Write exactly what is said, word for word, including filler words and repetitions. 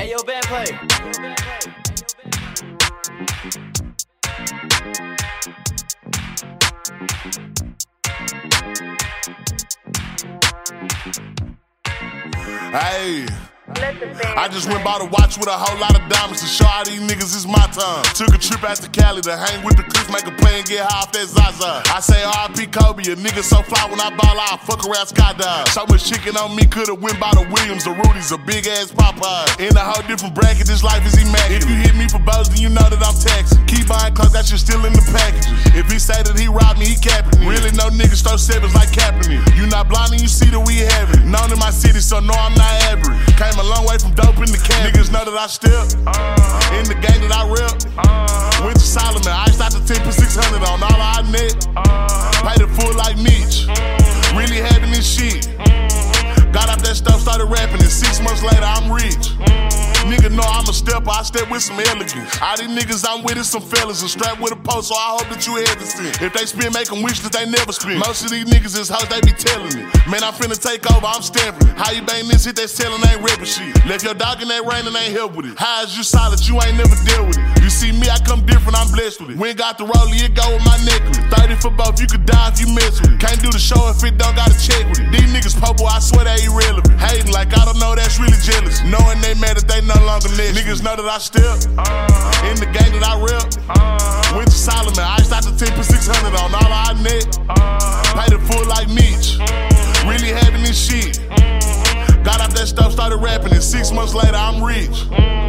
Hey, yo, band play. Hey, I just went by the watch with a whole lot of diamonds to show all these niggas it's my time. Took a trip out to Cali to hang with the clips, make a play and get high off that Zaza. I say R I P Kobe, a nigga so fly when I ball out, fuck around skydive. So much chicken on me, coulda went by the Williams, the Rudy's, a big ass Popeye. In a whole different bracket, this life is immaculate. If you hit me for bows, then you know that I'm taxing. Keep buying clothes, that shit still in the packages. If he say that he robbed me, he capping it. Really no niggas throw sevens like Kaepernick. You not blind and you see that we have it. Known in my city, so no, I'm not average. Came a long way from dope in the camp. Niggas know that I step uh, in the gang that I rep. Uh, Went to Solomon, iced out the ten for six hundred on all our net. Uh, Paid it full like Mitch. Uh, really having this shit. Uh, Got out that stuff, started rapping, and six months later I'm rich. Nigga know I'm a stepper, I step with some elegance. All these niggas I'm with is some fellas and strapped with a post, so I hope that you hesitant. If they spin, make them wish that they never spin. Most of these niggas is hoes, they be telling it. Man, I'm finna take over, I'm stamping it. How you bang this hit, they selling ain't ripping shit. Left your dog in that rain and ain't help with it. How is you solid, you ain't never dealt with it. You see me, I come different, I'm blessed with it. We ain't got the rollie, it go with my necklace. thirty for both, you could die if you mess with it. Can't do the show if it don't gotta check with it. These niggas popo, I swear they irrelevant. Hating like I don't know, that's really jealous. Knowing they mad that they no longer next. Niggas know that I step uh, in the gang that I rep. Uh, Went to Solomon, iced out the ten for six hundred on all our net. Uh, Paid it full like Mitch. Uh, really having this shit. Uh, Got out that stuff, started rapping, and six months later I'm rich. Uh,